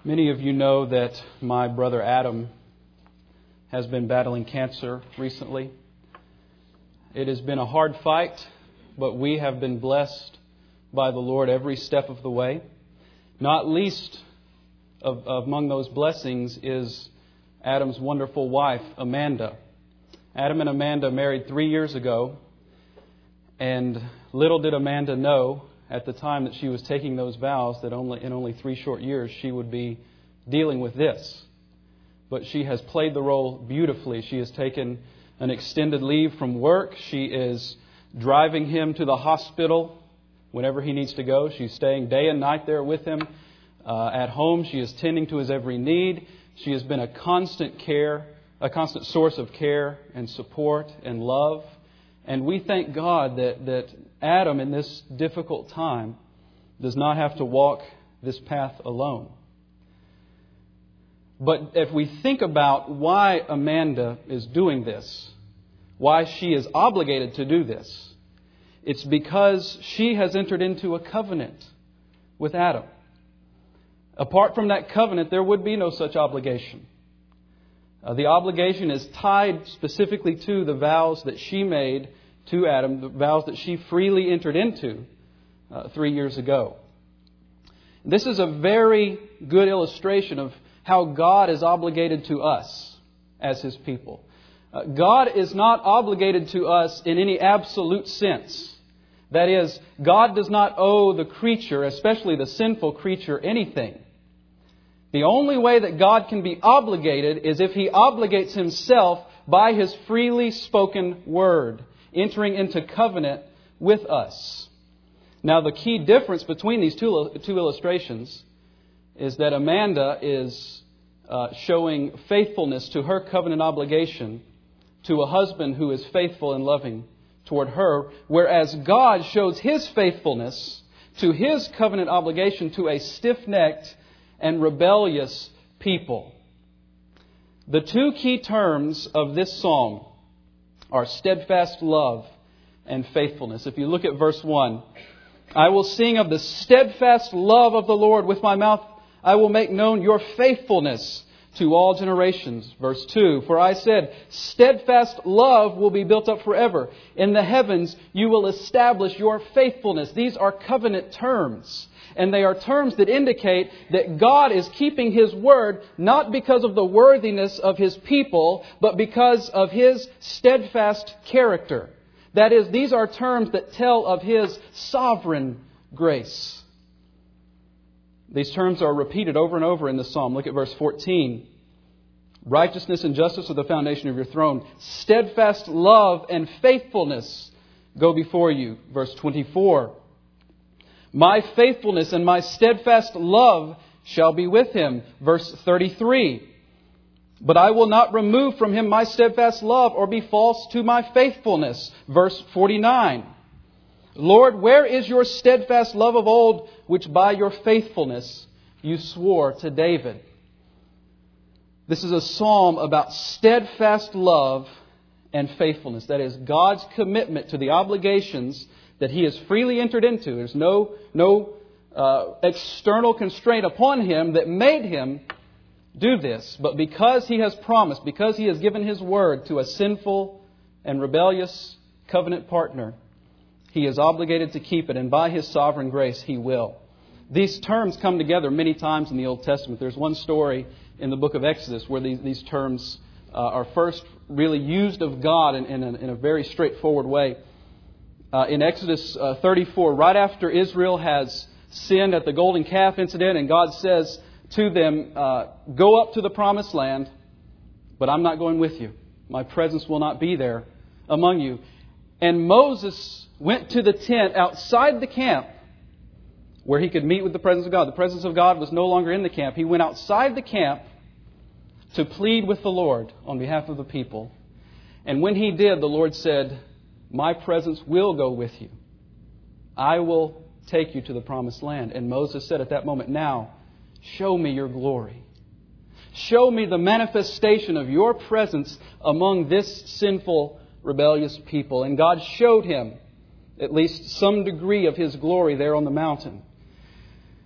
Many of you know that my brother Adam has been battling cancer recently. It has been a hard fight, but we have been blessed by the Lord every step of the way. Not least among those blessings is Adam's wonderful wife, Amanda. Adam and Amanda married 3 years ago, and little did Amanda know at the time that she was taking those vows that in only 3 short years she would be dealing with this. But she has played the role beautifully. She has taken an extended leave from work. She is driving him to the hospital whenever he needs to go. She's staying day and night there with him. At home, she is tending to his every need. She has been a constant source of care and support and love. And we thank God that Adam, in this difficult time, does not have to walk this path alone. But if we think about why Amanda is doing this, why she is obligated to do this, it's because she has entered into a covenant with Adam. Apart from that covenant, there would be no such obligation. The obligation is tied specifically to the vows that she made to Adam, the vows that she freely entered into 3 years ago. This is a very good illustration of how God is obligated to us as His people. God is not obligated to us in any absolute sense. That is, God does not owe the creature, especially the sinful creature, anything. The only way that God can be obligated is if He obligates Himself by His freely spoken word, entering into covenant with us. Now, the key difference between these two illustrations is that Amanda is showing faithfulness to her covenant obligation to a husband who is faithful and loving toward her, whereas God shows His faithfulness to His covenant obligation to a stiff-necked and rebellious people. The two key terms of this psalm are steadfast love and faithfulness. If you look at verse 1, I will sing of the steadfast love of the Lord. With my mouth I will make known your faithfulness to all generations. Verse 2, for I said, steadfast love will be built up forever. In the heavens you will establish your faithfulness. These are covenant terms. And they are terms that indicate that God is keeping His word not because of the worthiness of His people, but because of His steadfast character. That is, these are terms that tell of His sovereign grace. These terms are repeated over and over in the psalm. Look at verse 14. Righteousness and justice are the foundation of your throne. Steadfast love and faithfulness go before you. Verse 24. My faithfulness and my steadfast love shall be with him. Verse 33. But I will not remove from him my steadfast love or be false to my faithfulness. Verse 49. Lord, where is your steadfast love of old, which by your faithfulness you swore to David? This is a psalm about steadfast love and faithfulness. That is, God's commitment to the obligations that He has freely entered into. There's no external constraint upon Him that made Him do this. But because He has promised, because He has given His word to a sinful and rebellious covenant partner, He is obligated to keep it. And by His sovereign grace, He will. These terms come together many times in the Old Testament. There's one story in the book of Exodus where these terms are first really used of God in a very straightforward way. In Exodus 34, right after Israel has sinned at the golden calf incident, and God says to them, go up to the promised land, but I'm not going with you. My presence will not be there among you. And Moses went to the tent outside the camp where he could meet with the presence of God. The presence of God was no longer in the camp. He went outside the camp to plead with the Lord on behalf of the people. And when he did, the Lord said, my presence will go with you. I will take you to the promised land. And Moses said at that moment, now, show me your glory. Show me the manifestation of your presence among this sinful, rebellious people. And God showed him at least some degree of His glory there on the mountain.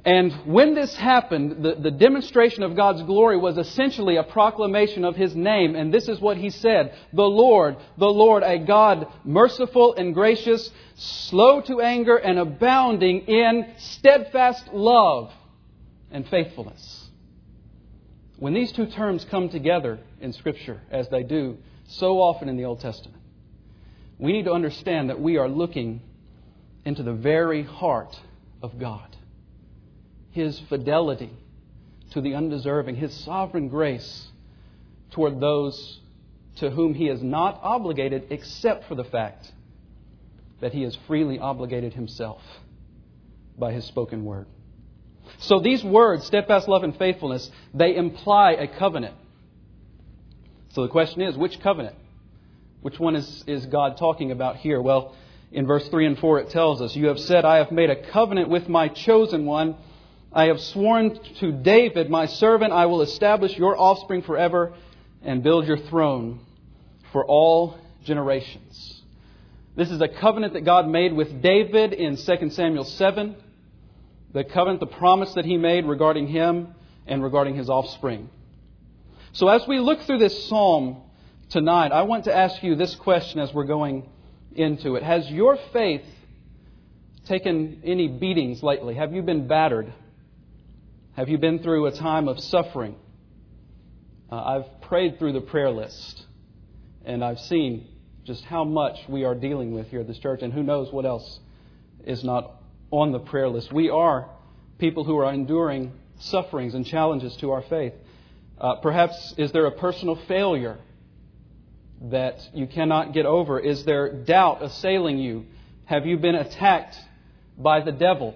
And when this happened, the demonstration of God's glory was essentially a proclamation of His name. And this is what He said: the Lord, a God merciful and gracious, slow to anger and abounding in steadfast love and faithfulness. When these two terms come together in Scripture, as they do so often in the Old Testament, we need to understand that we are looking into the very heart of God. His fidelity to the undeserving, His sovereign grace toward those to whom He is not obligated except for the fact that He has freely obligated Himself by His spoken word. So these words, steadfast love and faithfulness, they imply a covenant. So the question is, which covenant? Which one is God talking about here? Well, in verse 3 and 4 it tells us, "You have said, I have made a covenant with my chosen one. I have sworn to David, my servant, I will establish your offspring forever and build your throne for all generations." This is a covenant that God made with David in 2 Samuel 7. The covenant, the promise that He made regarding him and regarding his offspring. So as we look through this psalm tonight, I want to ask you this question as we're going into it. Has your faith taken any beatings lately? Have you been battered? Have you been through a time of suffering? I've prayed through the prayer list, and I've seen just how much we are dealing with here at this church, and who knows what else is not on the prayer list. We are people who are enduring sufferings and challenges to our faith. Perhaps is there a personal failure that you cannot get over? Is there doubt assailing you? Have you been attacked by the devil?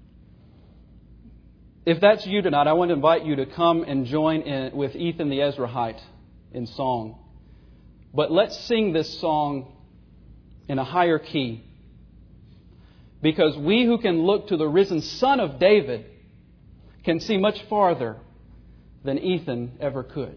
If that's you tonight, I want to invite you to come and join in with Ethan the Ezrahite in song. But let's sing this song in a higher key. Because we who can look to the risen Son of David can see much farther than Ethan ever could.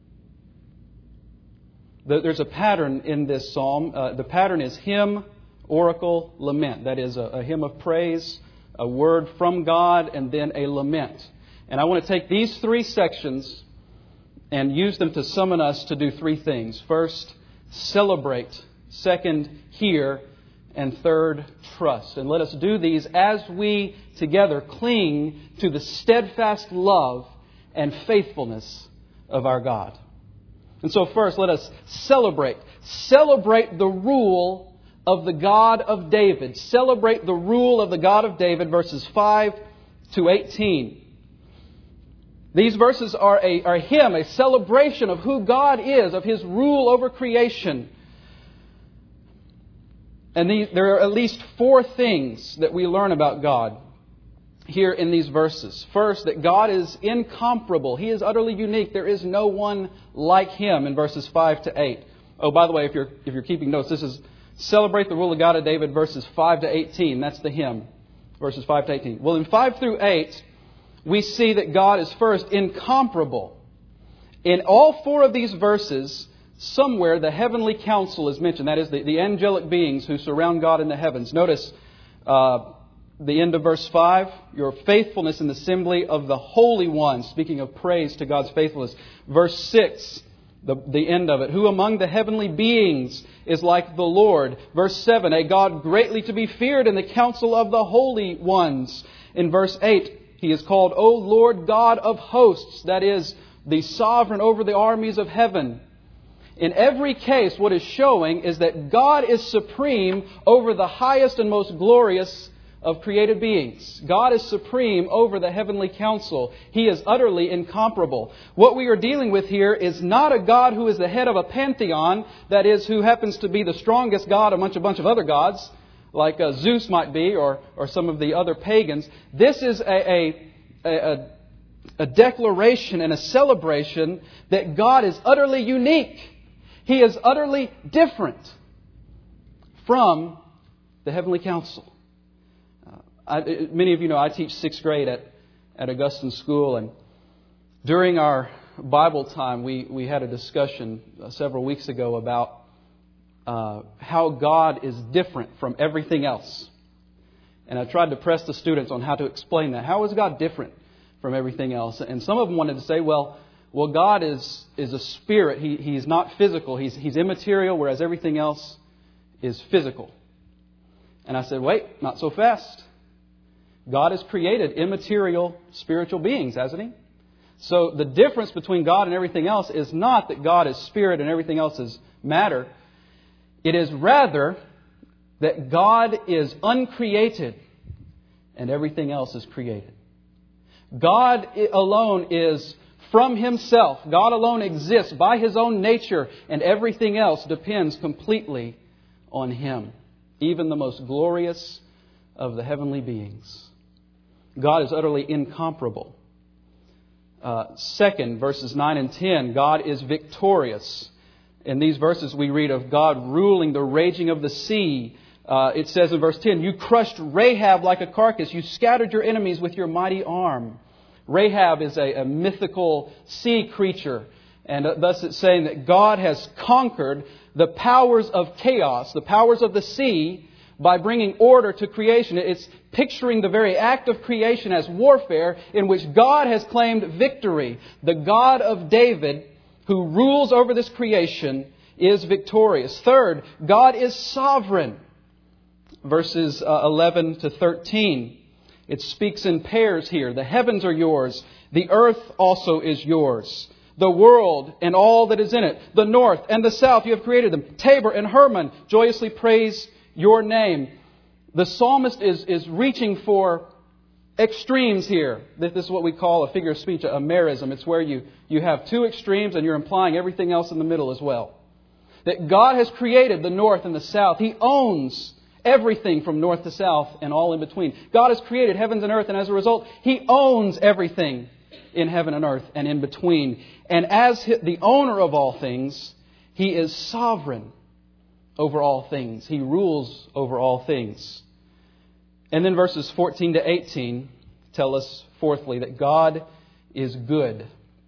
There's a pattern in this psalm. The pattern is hymn, oracle, lament. That is a hymn of praise, a word from God, and then a lament. And I want to take these three sections and use them to summon us to do three things. First, celebrate. Second, hear. And third, trust. And let us do these as we together cling to the steadfast love and faithfulness of our God. And so first, let us celebrate. Celebrate the rule of the God of David. Celebrate the rule of the God of David, verses 5 to 18. These verses are a hymn, a celebration of who God is, of His rule over creation. And there are at least four things that we learn about God here in these verses. First, that God is incomparable. He is utterly unique. There is no one like Him in verses 5 to 8. Oh, by the way, if you're keeping notes, this is celebrate the rule of God of David, verses 5 to 18. That's the hymn, verses 5 to 18. Well, in 5 through 8, we see that God is first incomparable. In all four of these verses, somewhere the heavenly council is mentioned. That is the angelic beings who surround God in the heavens. Notice the end of verse 5, your faithfulness in the assembly of the holy ones, speaking of praise to God's faithfulness. Verse 6, the end of it, who among the heavenly beings is like the Lord. Verse 7, a God greatly to be feared in the council of the holy ones. In verse 8, He is called, O Lord God of hosts, that is, the sovereign over the armies of heaven. In every case, what is showing is that God is supreme over the highest and most glorious of created beings. God is supreme over the heavenly council. He is utterly incomparable. What we are dealing with here is not a God who is the head of a pantheon, that is, who happens to be the strongest God amongst a bunch of other gods, like Zeus might be, or some of the other pagans. This is a declaration and a celebration that God is utterly unique. He is utterly different from the heavenly council. Many of you know I teach 6th grade at Augustine School, and during our Bible time we had a discussion several weeks ago about how God is different from everything else. And I tried to press the students on how to explain that. How is God different from everything else? And some of them wanted to say, well, God is a spirit. He's not physical. He's immaterial, whereas everything else is physical. And I said, wait, not so fast. God has created immaterial spiritual beings, hasn't He? So the difference between God and everything else is not that God is spirit and everything else is matter. It is rather that God is uncreated and everything else is created. God alone is from Himself. God alone exists by His own nature, and everything else depends completely on Him, even the most glorious of the heavenly beings. God is utterly incomparable. Second, verses 9 and 10, God is victorious. In these verses we read of God ruling the raging of the sea. It says in verse 10, you crushed Rahab like a carcass. You scattered your enemies with your mighty arm. Rahab is a mythical sea creature. And thus it's saying that God has conquered the powers of chaos, the powers of the sea, by bringing order to creation. It's picturing the very act of creation as warfare in which God has claimed victory. The God of David, who rules over this creation, is victorious. Third, God is sovereign. Verses 11 to 13. It speaks in pairs here. The heavens are yours. The earth also is yours. The world and all that is in it. The north and the south, you have created them. Tabor and Hermon joyously praise your name. The psalmist is reaching for extremes here. This is what we call a figure of speech, a merism. It's where you have two extremes and you're implying everything else in the middle as well. That God has created the north and the south. He owns everything from north to south and all in between. God has created heavens and earth, and as a result, He owns everything in heaven and earth and in between. And as the owner of all things, He is sovereign over all things. He rules over all things. And then verses 14 to 18 tell us, fourthly, that God is good.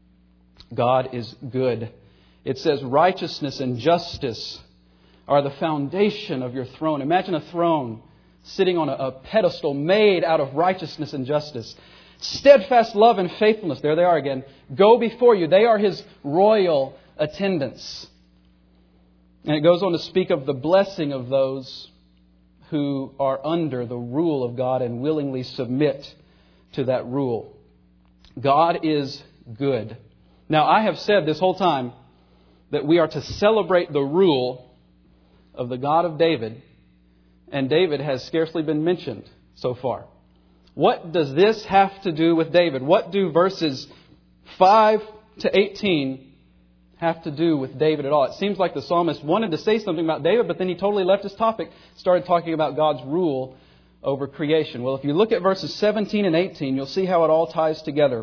God is good. It says righteousness and justice are the foundation of your throne. Imagine a throne sitting on a pedestal made out of righteousness and justice. Steadfast love and faithfulness, there they are again, go before you. They are His royal attendants. And it goes on to speak of the blessing of those who are under the rule of God and willingly submit to that rule. God is good. Now, I have said this whole time that we are to celebrate the rule of the God of David, and David has scarcely been mentioned so far. What does this have to do with David? What do verses 5 to 18 have to do with David at all? It seems like the psalmist wanted to say something about David, but then he totally left his topic, started talking about God's rule over creation. Well, if you look at verses 17 and 18, you'll see how it all ties together.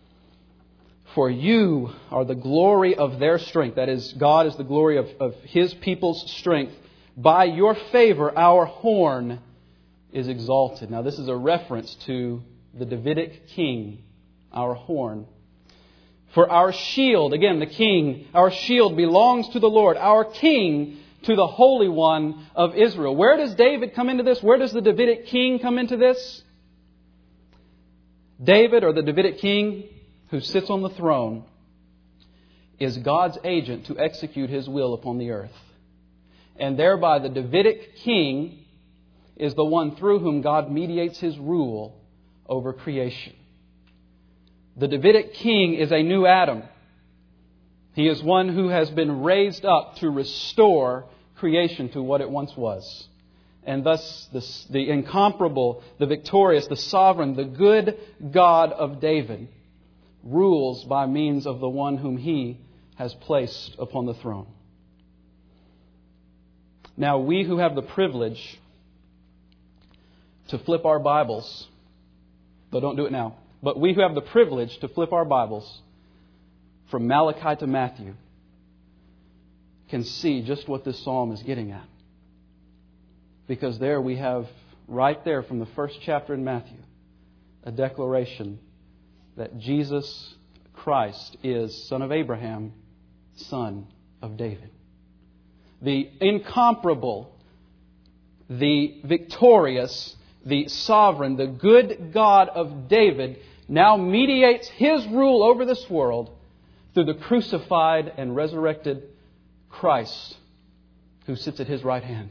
For you are the glory of their strength. That is, God is the glory of His people's strength. By your favor, our horn is exalted. Now, this is a reference to the Davidic king, our horn. For our shield, again, the king, our shield belongs to the Lord, our king to the Holy One of Israel. Where does David come into this? Where does the Davidic king come into this? David, or the Davidic king who sits on the throne, is God's agent to execute His will upon the earth. And thereby the Davidic king is the one through whom God mediates His rule over creation. The Davidic king is a new Adam. He is one who has been raised up to restore creation to what it once was. And thus the incomparable, the victorious, the sovereign, the good God of David rules by means of the one whom He has placed upon the throne. Now, we who have the privilege to flip our Bibles, though don't do it now, but we who have the privilege to flip our Bibles from Malachi to Matthew can see just what this psalm is getting at. Because there we have, right there from the first chapter in Matthew, a declaration that Jesus Christ is Son of Abraham, Son of David. The incomparable, the victorious, the sovereign, the good God of David, now mediates His rule over this world through the crucified and resurrected Christ who sits at His right hand.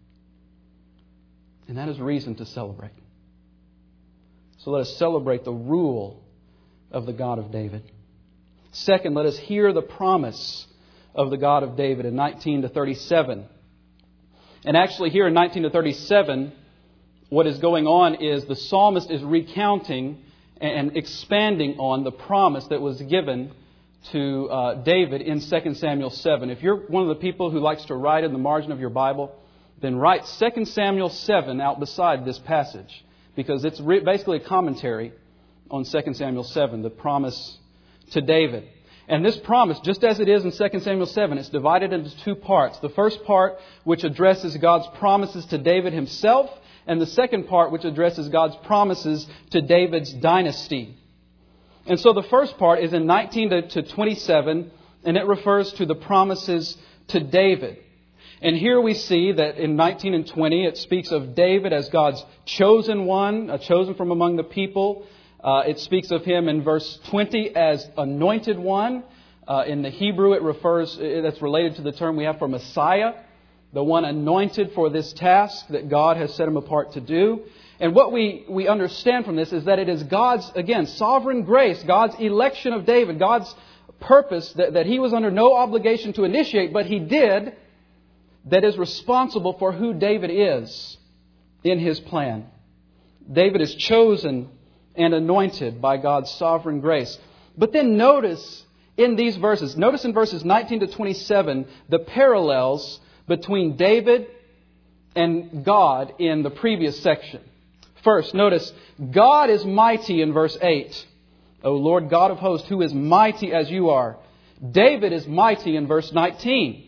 And that is reason to celebrate. So let us celebrate the rule of the God of David. Second, let us hear the promise of the God of David in 19 to 37. And actually here in 19 to 37, what is going on is the psalmist is recounting and expanding on the promise that was given to David in 2 Samuel 7. If you're one of the people who likes to write in the margin of your Bible, then write 2 Samuel 7 out beside this passage, because it's basically a commentary on 2 Samuel 7, the promise to David. And this promise, just as it is in 2 Samuel 7, it's divided into two parts. The first part, which addresses God's promises to David himself, and the second part, which addresses God's promises to David's dynasty. And so the first part is in 19 to 27, and it refers to the promises to David. And here we see that in 19 and 20, it speaks of David as God's chosen one, chosen from among the people. It speaks of him in verse 20 as anointed one. In the Hebrew, that's related to the term we have for Messiah, the one anointed for this task that God has set him apart to do. And what we understand from this is that it is God's, again, sovereign grace, God's election of David, God's purpose that He was under no obligation to initiate, but He did, that is responsible for who David is in His plan. David is chosen and anointed by God's sovereign grace. But then notice in these verses, notice in verses 19 to 27, the parallels between David and God in the previous section. First, notice, God is mighty in verse 8. O Lord God of hosts, who is mighty as you are. David is mighty in verse 19.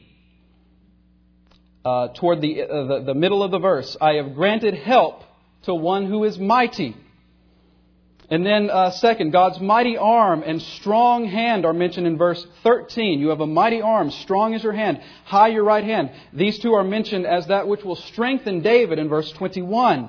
Toward the middle of the verse, I have granted help to one who is mighty. And then second, God's mighty arm and strong hand are mentioned in verse 13. You have a mighty arm, strong is your hand, high your right hand. These two are mentioned as that which will strengthen David in verse 21.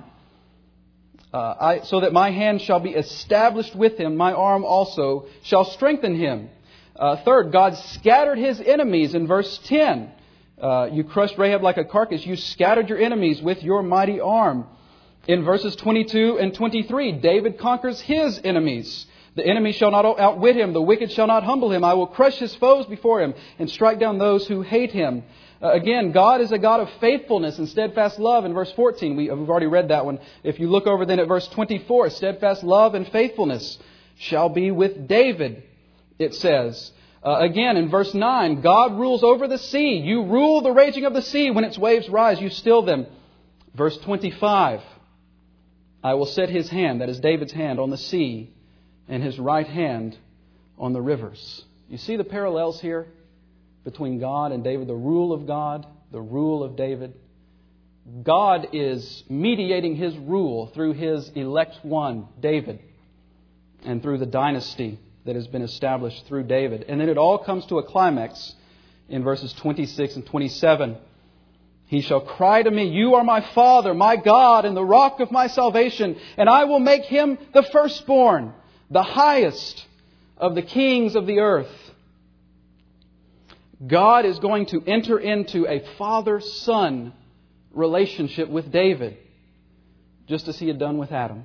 So that my hand shall be established with him, my arm also shall strengthen him. Third, God scattered His enemies in verse 10. You crushed Rahab like a carcass. You scattered your enemies with your mighty arm. In verses 22 and 23, David conquers his enemies. The enemy shall not outwit him. The wicked shall not humble him. I will crush his foes before him and strike down those who hate him. Again, God is a God of faithfulness and steadfast love in verse 14. We've already read that one. If you look over then at verse 24, steadfast love and faithfulness shall be with David, it says. Again, in verse 9, God rules over the sea. You rule the raging of the sea. When its waves rise, you still them. Verse 25, I will set His hand, that is David's hand, on the sea, and His right hand on the rivers. You see the parallels here between God and David, the rule of God, the rule of David. God is mediating His rule through His elect one, David, and through the dynasty that has been established through David. And then it all comes to a climax in verses 26 and 27. He shall cry to me, you are my Father, my God, and the rock of my salvation, and I will make him the firstborn, the highest of the kings of the earth. God is going to enter into a father-son relationship with David, just as He had done with Adam.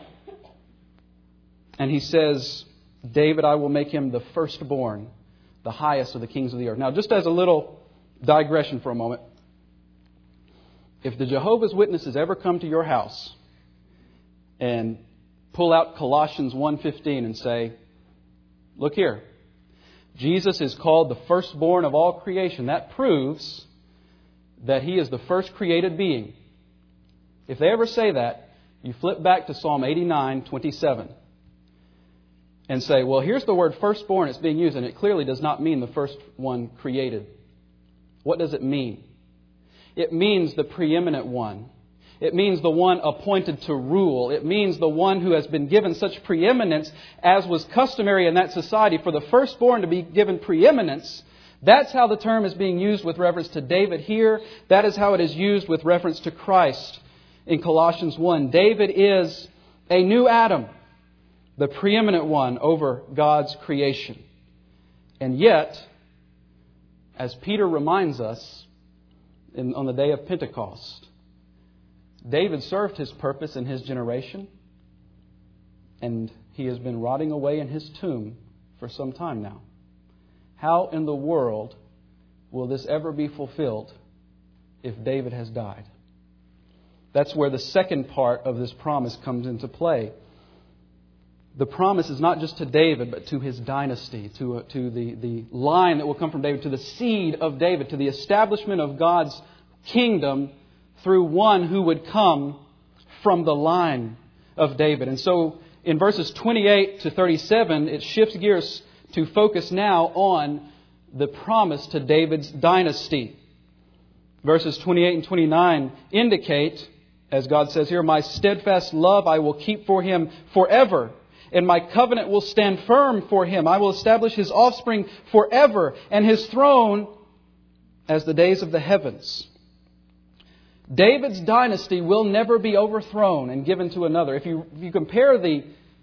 And He says, David, I will make him the firstborn, the highest of the kings of the earth. Now, just as a little digression for a moment, if the Jehovah's Witnesses ever come to your house and pull out Colossians 1:15 and say, look here, Jesus is called the firstborn of all creation, that proves that He is the first created being. If they ever say that, you flip back to Psalm 89:27 and say, well, here's the word firstborn it's being used, and it clearly does not mean the first one created. What does it mean? It means the preeminent one. It means the one appointed to rule. It means the one who has been given such preeminence as was customary in that society. For the firstborn to be given preeminence, that's how the term is being used with reference to David here. That is how it is used with reference to Christ in Colossians 1. David is a new Adam, the preeminent one over God's creation. And yet, as Peter reminds us on the day of Pentecost, David served his purpose in his generation, and he has been rotting away in his tomb for some time now. How in the world will this ever be fulfilled if David has died? That's where the second part of this promise comes into play. The promise is not just to David, but to his dynasty, to the line that will come from David, to the seed of David, to the establishment of God's kingdom through one who would come from the line of David. And so in verses 28 to 37, it shifts gears to focus now on the promise to David's dynasty. Verses 28 and 29 indicate, as God says here, "My steadfast love I will keep for him forever, and my covenant will stand firm for him. I will establish his offspring forever, and his throne as the days of the heavens." David's dynasty will never be overthrown and given to another. If you compare the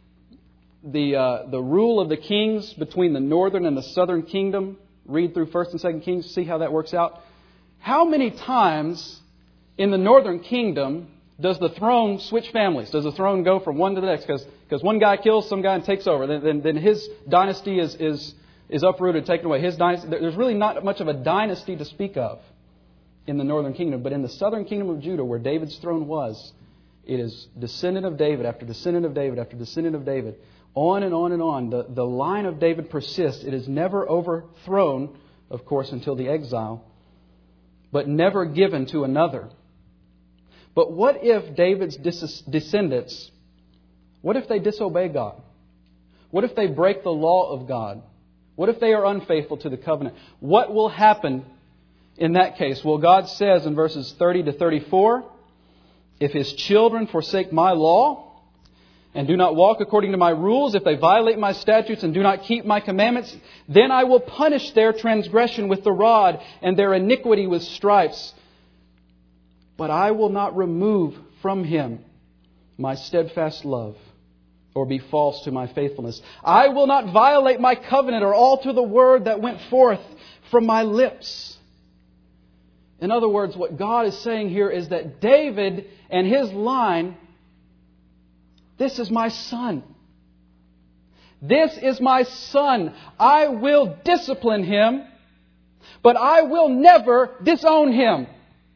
rule of the kings between the northern and the southern kingdom, read through 1st and 2nd Kings, see how that works out. How many times in the northern kingdom does the throne switch families? Does the throne go from one to the next? Because one guy kills some guy and takes over. Then his dynasty is uprooted, taken away. His dynasty, there's really not much of a dynasty to speak of in the northern kingdom. But in the southern kingdom of Judah, where David's throne was, it is descendant of David after descendant of David after descendant of David. On and on and on. The line of David persists. It is never overthrown, of course, until the exile, but never given to another. But what if David's descendants, what if they disobey God? What if they break the law of God? What if they are unfaithful to the covenant? What will happen in that case? Well, God says in verses 30 to 34, "If his children forsake my law and do not walk according to my rules, if they violate my statutes and do not keep my commandments, then I will punish their transgression with the rod and their iniquity with stripes. But I will not remove from him my steadfast love or be false to my faithfulness. I will not violate my covenant or alter the word that went forth from my lips." In other words, what God is saying here is that David and his line, this is my son. This is my son. I will discipline him, but I will never disown him.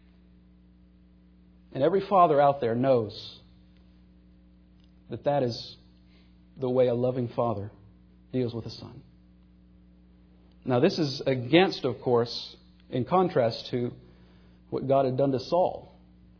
And every father out there knows that that is the way a loving father deals with a son. Now, this is against, of course, in contrast to what God had done to Saul.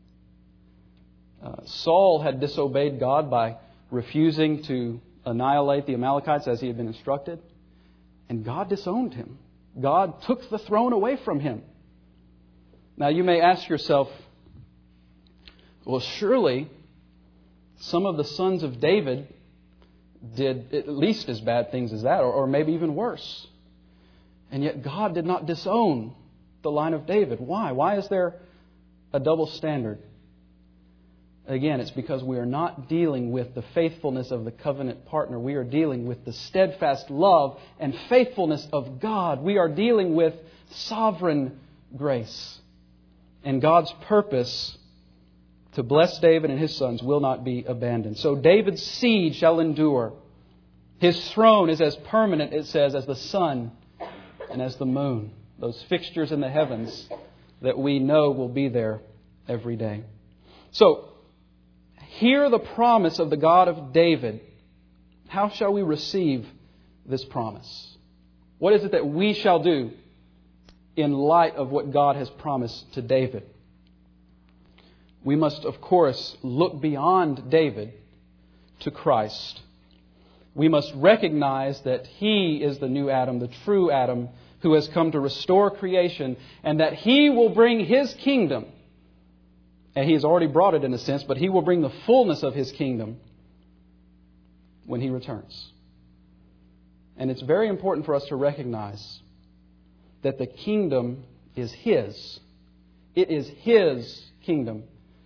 Saul had disobeyed God by refusing to annihilate the Amalekites as he had been instructed. And God disowned him. God took the throne away from him. Now you may ask yourself, well, surely some of the sons of David did at least as bad things as that, or maybe even worse. And yet God did not disown the line of David. Why? Why is there a double standard? Again, it's because we are not dealing with the faithfulness of the covenant partner. We are dealing with the steadfast love and faithfulness of God. We are dealing with sovereign grace. And God's purpose to bless David and his sons will not be abandoned. So David's seed shall endure. His throne is as permanent, it says, as the sun and as the moon. Those fixtures in the heavens that we know will be there every day. So, hear the promise of the God of David. How shall we receive this promise? What is it that we shall do in light of what God has promised to David? We must, of course, look beyond David to Christ. We must recognize that He is the new Adam, the true Adam, who has come to restore creation, and that He will bring His kingdom. And He has already brought it in a sense, but He will bring the fullness of His kingdom when He returns. And it's very important for us to recognize that the kingdom is His. It is His kingdom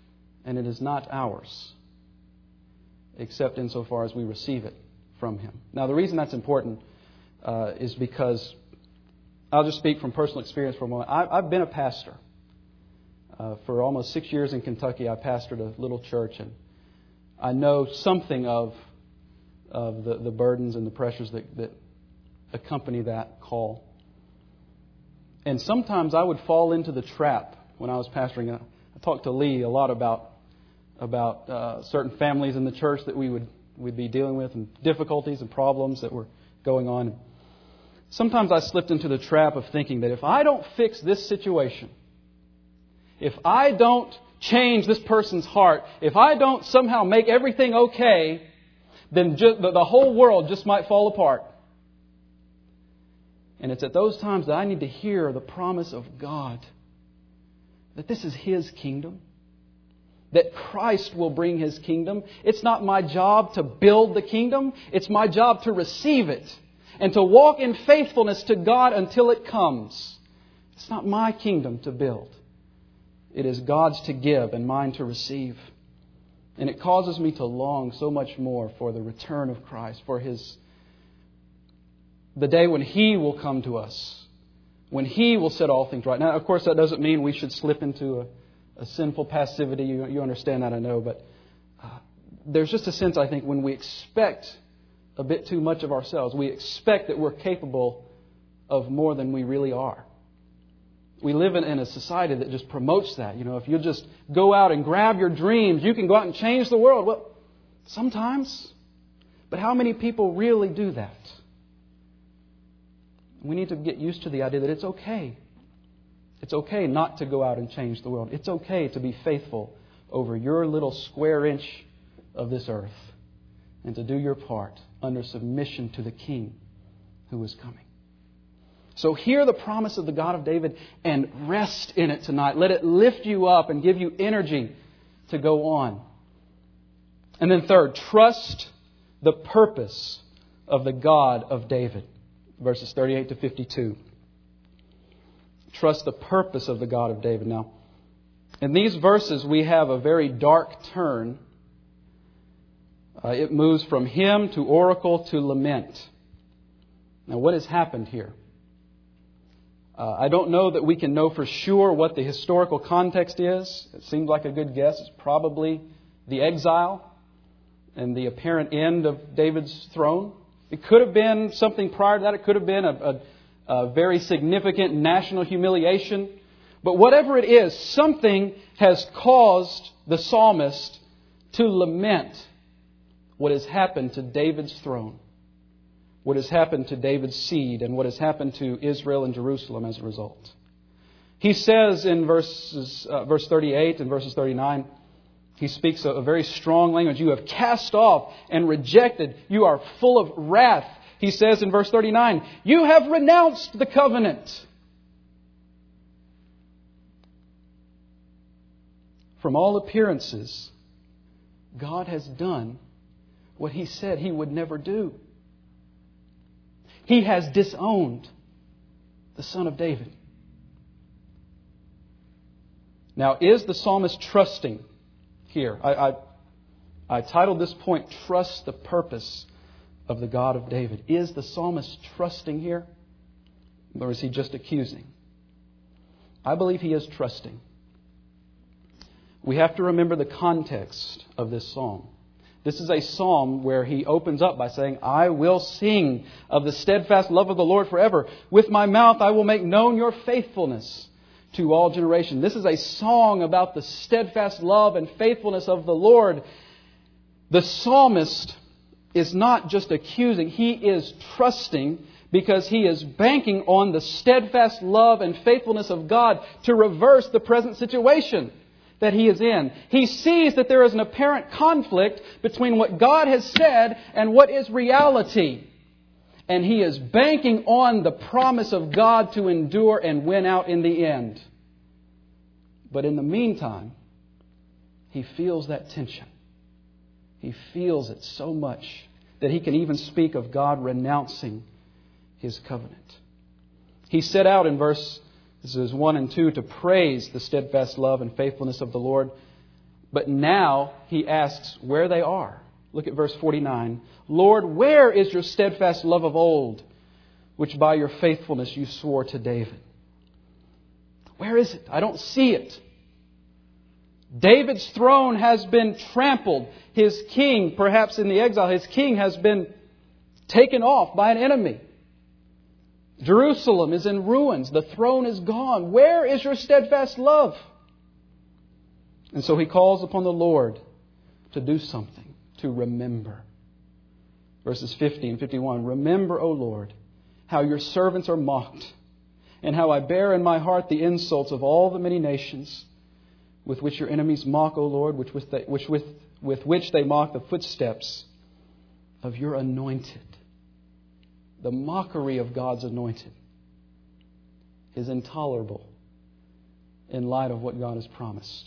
and it is not ours, except insofar as we receive it from Him. Now, the reason that's important is because I'll just speak from personal experience for a moment. I've been a pastor. For almost 6 years in Kentucky, I pastored a little church, and I know something of the burdens and the pressures that accompany that call. And sometimes I would fall into the trap when I was pastoring. I talked to Lee a lot about certain families in the church that we'd be dealing with, and difficulties and problems that were going on. Sometimes I slipped into the trap of thinking that if I don't fix this situation, if I don't change this person's heart, if I don't somehow make everything okay, then the whole world just might fall apart. And it's at those times that I need to hear the promise of God that this is His kingdom, that Christ will bring His kingdom. It's not my job to build the kingdom. It's my job to receive it and to walk in faithfulness to God until it comes. It's not my kingdom to build. It is God's to give and mine to receive. And it causes me to long so much more for the return of Christ, for the day when He will come to us, when He will set all things right. Now, of course, that doesn't mean we should slip into a sinful passivity. You understand that, I know. But there's just a sense, I think, when we expect a bit too much of ourselves. We expect that we're capable of more than we really are. We live in a society that just promotes that. You know, if you just go out and grab your dreams, you can go out and change the world. Well, sometimes. But how many people really do that? We need to get used to the idea that it's okay. It's okay not to go out and change the world. It's okay to be faithful over your little square inch of this earth and to do your part under submission to the King who is coming. So hear the promise of the God of David and rest in it tonight. Let it lift you up and give you energy to go on. And then third, trust the purpose of the God of David. Verses 38 to 52. Trust the purpose of the God of David. Now, in these verses we have a very dark turn. It moves from hymn to oracle to lament. Now, what has happened here? I don't know that we can know for sure what the historical context is. It seems like a good guess. It's probably the exile and the apparent end of David's throne. It could have been something prior to that. It could have been a very significant national humiliation. But whatever it is, something has caused the psalmist to lament what has happened to David's throne, what has happened to David's seed, and what has happened to Israel and Jerusalem as a result. He says in verse 38 and verses 39, he speaks a very strong language. You have cast off and rejected. You are full of wrath. He says in verse 39, you have renounced the covenant. From all appearances, God has done what He said He would never do. He has disowned the Son of David. Now, is the psalmist trusting here? I titled this point, Trust the Purpose of the God of David. Is the psalmist trusting here? Or is he just accusing? I believe he is trusting. We have to remember the context of this psalm. This is a psalm where he opens up by saying, I will sing of the steadfast love of the Lord forever. With my mouth I will make known your faithfulness to all generations. This is a song about the steadfast love and faithfulness of the Lord. The psalmist is not just accusing, he is trusting because he is banking on the steadfast love and faithfulness of God to reverse the present situation that he is in. He sees that there is an apparent conflict between what God has said and what is reality. And he is banking on the promise of God to endure and win out in the end. But in the meantime, he feels that tension. He feels it so much that he can even speak of God renouncing His covenant. He set out in verses 1 and 2 to praise the steadfast love and faithfulness of the Lord. But now he asks where they are. Look at verse 49. Lord, where is your steadfast love of old, which by your faithfulness you swore to David? Where is it? I don't see it. David's throne has been trampled. His king, perhaps in the exile, his king has been taken off by an enemy. Jerusalem is in ruins. The throne is gone. Where is your steadfast love? And so he calls upon the Lord to do something, to remember. Verses 50 and 51. Remember, O Lord, how your servants are mocked, and how I bear in my heart the insults of all the many nations with which your enemies mock, O Lord, with which they mock the footsteps of your anointed. The mockery of God's anointed is intolerable in light of what God has promised.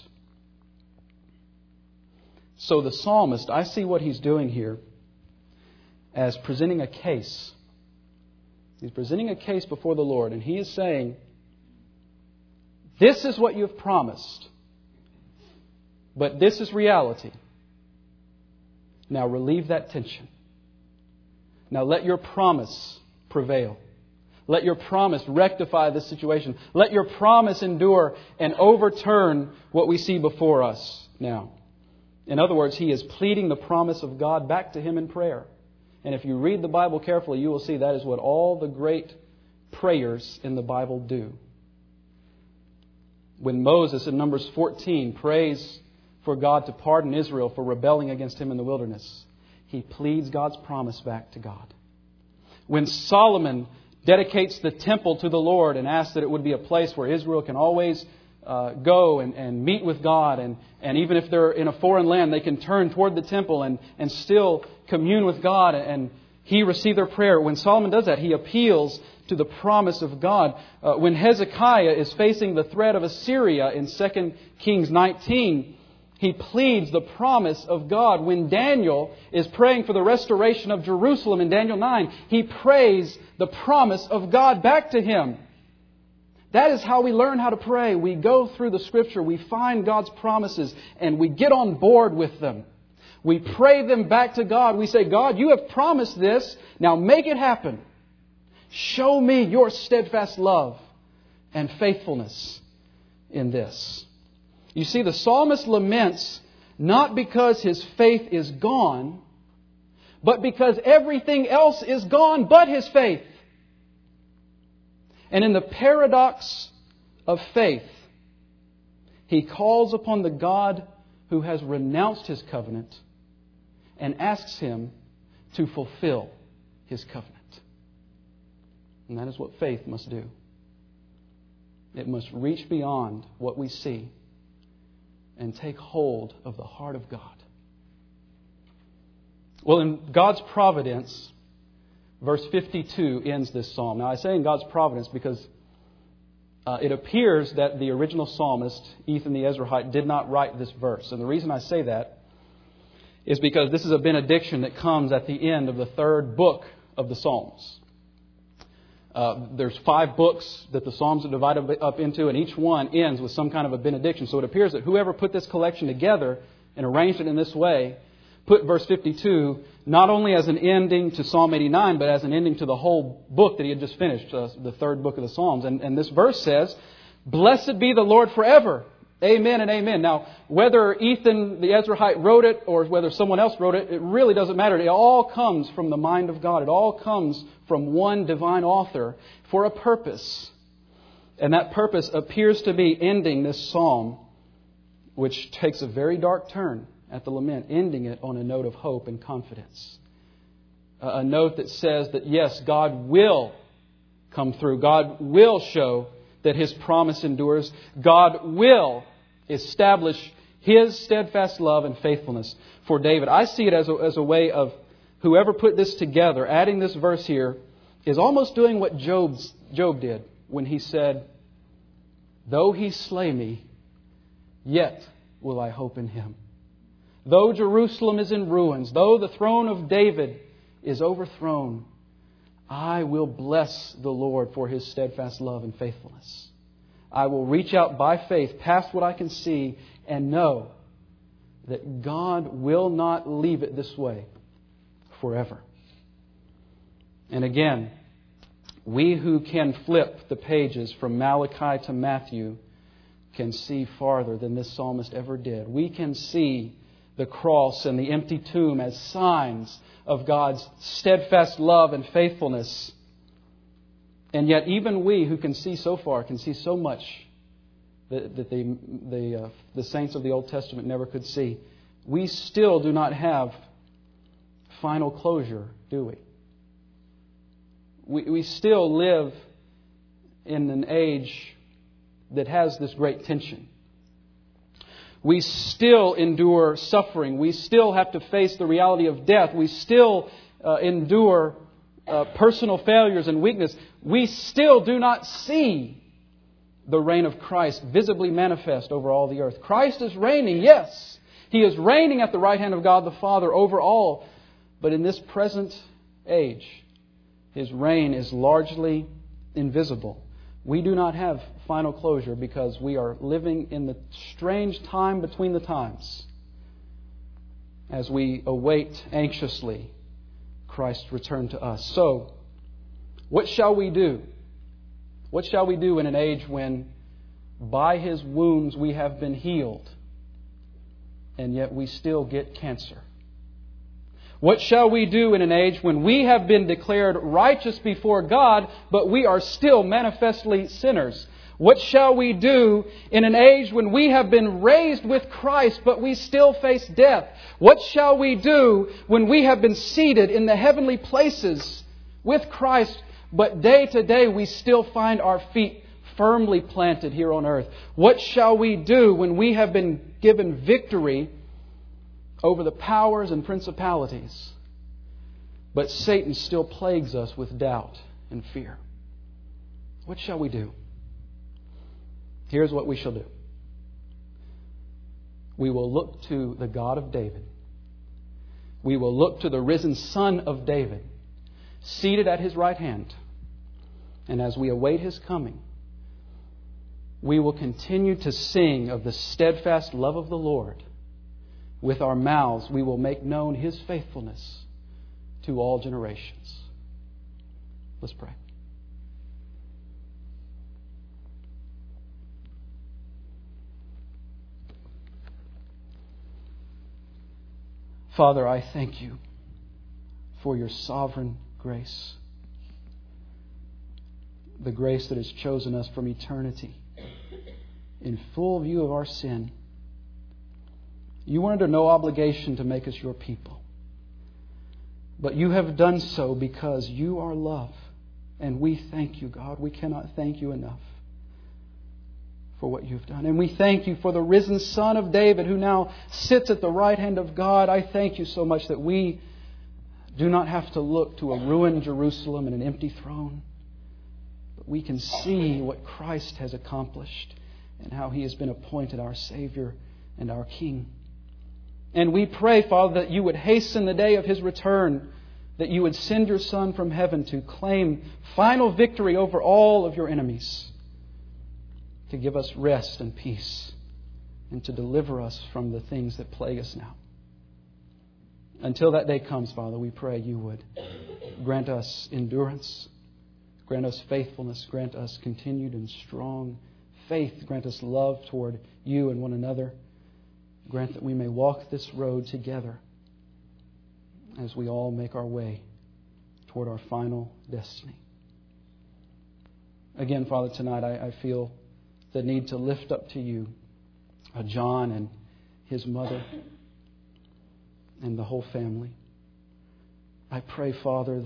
So the psalmist, I see what he's doing here as presenting a case. He's presenting a case before the Lord, and he is saying, this is what you've promised, but this is reality. Now relieve that tension. Now let your promise prevail. Let your promise rectify this situation. Let your promise endure and overturn what we see before us now. In other words, he is pleading the promise of God back to him in prayer. And if you read the Bible carefully, you will see that is what all the great prayers in the Bible do. When Moses in Numbers 14 prays for God to pardon Israel for rebelling against him in the wilderness, he pleads God's promise back to God. When Solomon dedicates the temple to the Lord and asks that it would be a place where Israel can always go and meet with God, and even if they're in a foreign land, they can turn toward the temple and still commune with God, and he received their prayer. When Solomon does that, he appeals to the promise of God. When Hezekiah is facing the threat of Assyria in 2 Kings 19, he pleads the promise of God. When Daniel is praying for the restoration of Jerusalem in Daniel 9, he prays the promise of God back to him. That is how we learn how to pray. We go through the Scripture, we find God's promises, and we get on board with them. We pray them back to God. We say, God, you have promised this. Now make it happen. Show me your steadfast love and faithfulness in this. You see, the psalmist laments not because his faith is gone, but because everything else is gone but his faith. And in the paradox of faith, he calls upon the God who has renounced his covenant and asks him to fulfill his covenant. And that is what faith must do. It must reach beyond what we see and take hold of the heart of God. Well, in God's providence, verse 52 ends this psalm. Now, I say in God's providence because it appears that the original psalmist, Ethan the Ezrahite, did not write this verse. And the reason I say that is because this is a benediction that comes at the end of the third book of the Psalms. There's 5 books that the Psalms are divided up into, and each one ends with some kind of a benediction. So it appears that whoever put this collection together and arranged it in this way put verse 52 not only as an ending to Psalm 89, but as an ending to the whole book that he had just finished, the third book of the Psalms. And this verse says, "Blessed be the Lord forever. Amen and amen." Now, whether Ethan the Ezrahite wrote it or whether someone else wrote it, it really doesn't matter. It all comes from the mind of God. It all comes from one divine author for a purpose. And that purpose appears to be ending this psalm, which takes a very dark turn at the lament, ending it on a note of hope and confidence. A note that says that yes, God will come through. God will show that His promise endures. God will establish His steadfast love and faithfulness for David. I see it as a way of whoever put this together, adding this verse here, is almost doing what Job did when he said, "Though He slay me, yet will I hope in Him. Though Jerusalem is in ruins, though the throne of David is overthrown, I will bless the Lord for His steadfast love and faithfulness. I will reach out by faith past what I can see and know that God will not leave it this way forever. And again, we who can flip the pages from Malachi to Matthew can see farther than this psalmist ever did. We can see the cross and the empty tomb as signs of God's steadfast love and faithfulness. And yet even we who can see so far can see so much that the saints of the Old Testament never could see. We still do not have final closure, do we? We still live in an age that has this great tension. We still endure suffering. We still have to face the reality of death. We still endure personal failures and weakness. We still do not see the reign of Christ visibly manifest over all the earth. Christ is reigning, yes. He is reigning at the right hand of God the Father over all. But in this present age, His reign is largely invisible. We do not have final closure because we are living in the strange time between the times as we await anxiously Christ's return to us. So, what shall we do? What shall we do in an age when by His wounds we have been healed and yet we still get cancer? What shall we do in an age when we have been declared righteous before God, but we are still manifestly sinners? What shall we do in an age when we have been raised with Christ, but we still face death? What shall we do when we have been seated in the heavenly places with Christ, but day to day we still find our feet firmly planted here on earth? What shall we do when we have been given victory over the powers and principalities, but Satan still plagues us with doubt and fear? What shall we do? Here's what we shall do. We will look to the God of David. We will look to the risen Son of David, seated at His right hand. And as we await His coming, we will continue to sing of the steadfast love of the Lord. With our mouths, we will make known His faithfulness to all generations. Let's pray. Father, I thank You for Your sovereign grace. The grace that has chosen us from eternity in full view of our sin. You were under no obligation to make us Your people. But You have done so because You are love. And we thank You, God. We cannot thank You enough for what You've done. And we thank You for the risen Son of David who now sits at the right hand of God. I thank You so much that we do not have to look to a ruined Jerusalem and an empty throne. But we can see what Christ has accomplished and how He has been appointed our Savior and our King. And we pray, Father, that You would hasten the day of His return, that You would send Your Son from heaven to claim final victory over all of Your enemies, to give us rest and peace, and to deliver us from the things that plague us now. Until that day comes, Father, we pray You would grant us endurance, grant us faithfulness, grant us continued and strong faith, grant us love toward You and one another. Grant that we may walk this road together as we all make our way toward our final destiny. Again, Father, tonight I feel the need to lift up to You John and his mother and the whole family. I pray, Father,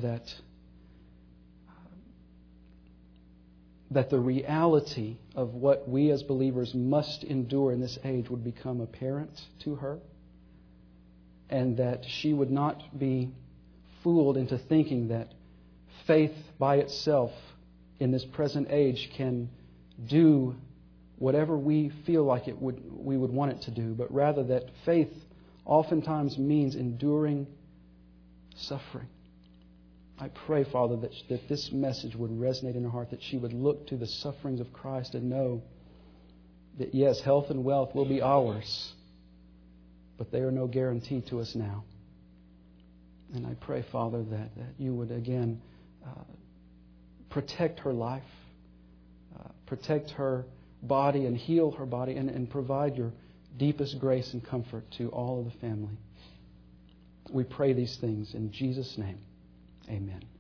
that the reality of what we as believers must endure in this age would become apparent to her, and that she would not be fooled into thinking that faith by itself in this present age can do whatever we feel like we would want it to do, but rather that faith oftentimes means enduring suffering. I pray, Father, that this message would resonate in her heart, that she would look to the sufferings of Christ and know that, yes, health and wealth will be ours, but they are no guarantee to us now. And I pray, Father, that You would again protect her life, protect her body and heal her body, and provide Your deepest grace and comfort to all of the family. We pray these things in Jesus' name. Amen.